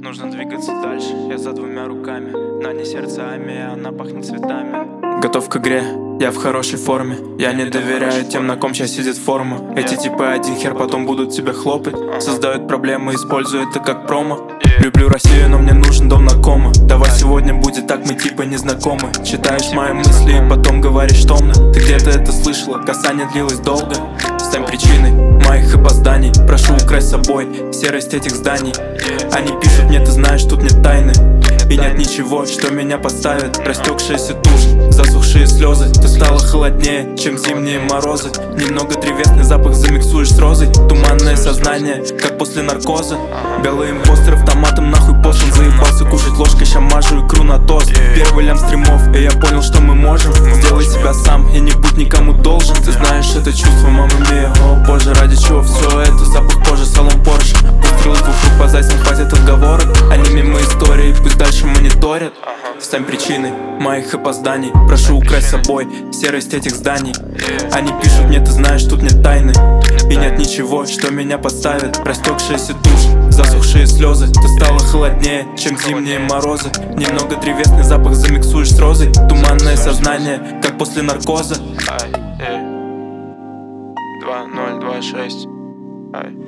нужно двигаться дальше. Я за двумя руками, на не сердцами, она пахнет цветами. Готов к игре, я в хорошей форме. Я не доверяю тем, на ком сейчас сидит форма. Эти типы один хер потом будут тебя хлопать. Создают проблемы, используют это как промо. Люблю Россию, но мне нужен дом на кома. Давай сегодня будет так, мы типа не знакомы. Читаешь мои мысли и потом говоришь томно. Ты где-то это слышала, касание длилось долго. Стань причиной моих опозданий. Прошу украсть с собой серость этих зданий. Они пишут мне, ты знаешь, тут нет тайны. И нет ничего, что меня подставит. Растекшаяся тушь, засохшие слезы. Ты стала холоднее, чем зимние морозы. Немного древесный запах замиксуешь с розой. Туманное сознание, как после наркоза. Белый импостер автоматом нахуй послан. Заебался кушать ложкой, ща мажу икру на тост. Первый лям стримов, и я понял, что мы можем. Сделай себя сам и не будь никому должен. Ты знаешь это чувство, мама мия. О боже, ради чего все это? Запах кожи, салон Порше. Выстрелы двух рук по зайцам, хватит отговорок. Они мимо истории, пусть дальше мониторят. Стань причиной моих опозданий. Прошу украсть с собой серость этих зданий. Они пишут мне, ты знаешь, тут нет тайны. И нет ничего, что меня подставит. Растекшаяся тушь, засохшие слезы. Ты стала холоднее, чем зимние морозы. Немного древесный запах замиксуешь с розой. Туманное сознание, как после наркоза. 2026.